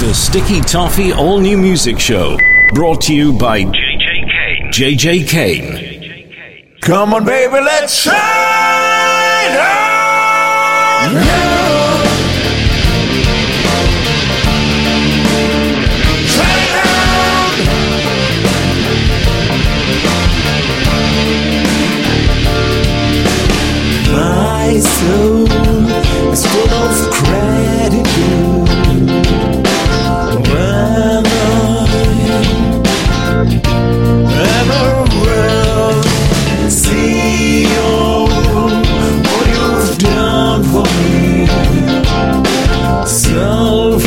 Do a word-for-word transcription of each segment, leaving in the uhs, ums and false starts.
the Sticky Toffee All New Music Show, brought to you by J J Kane. J J Kane. Come on, baby, let's shine on you. My soul is full of gratitude when I ever see all what you've done for me, selfless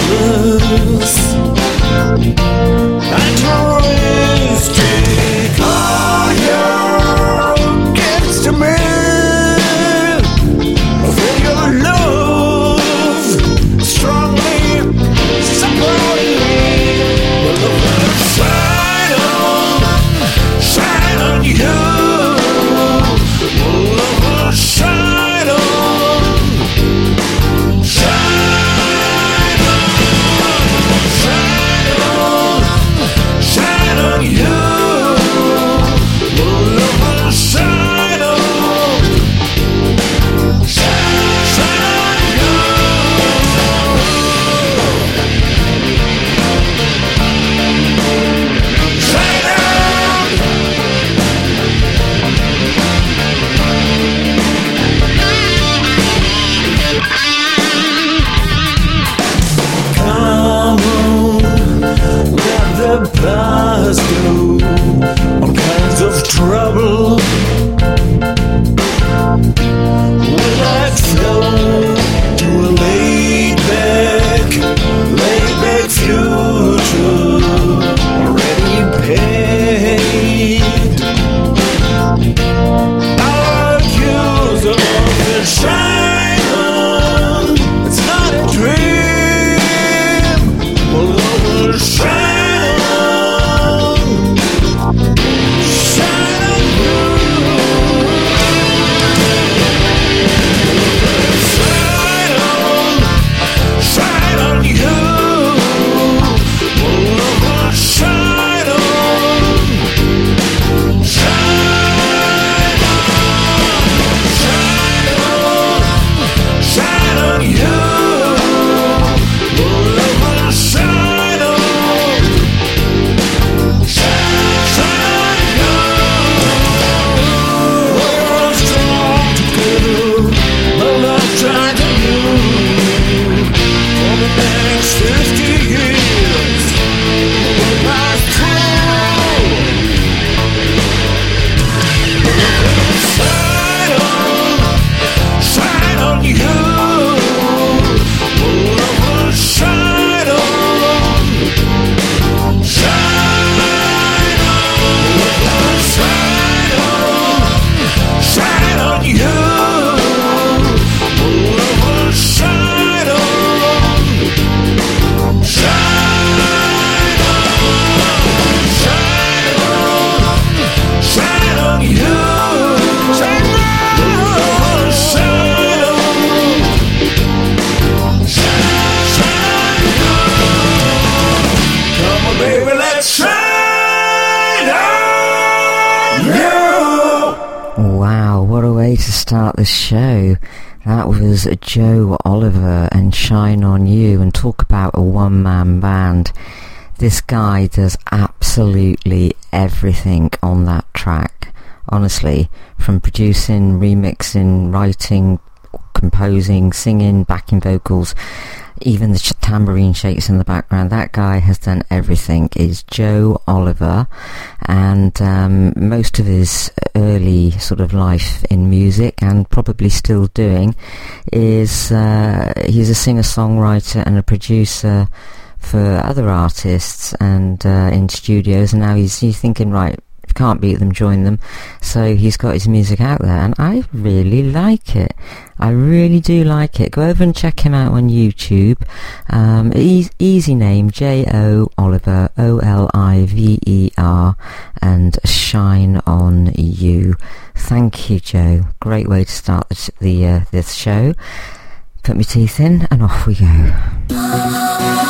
altruistic. All your gifts to me. Past go all kinds of trouble. Let's go to a laid back, laid back future already paid. Our accuse of the shine on, it's not a dream. We'll overshine. Start the show. That was Joe Oliver and Shine On You. And talk about a one-man band. This guy does absolutely everything on that track. Honestly, from producing, remixing, writing, composing, singing, backing vocals, even the tambourine shakes in the background. That guy has done everything. Is Joe Oliver, and um, most of his early sort of life in music, and probably still doing, is uh, he's a singer-songwriter and a producer for other artists and uh, in studios. And now he's, he's thinking, right, can't beat them, join them. So he's got his music out there, and I really like it. I really do like it. Go over and check him out on YouTube. Um, e- easy name, J O Oliver, O L I V E R, and Shine On You. Thank you, Joe. Great way to start the, the uh, this show. Put my teeth in, and off we go.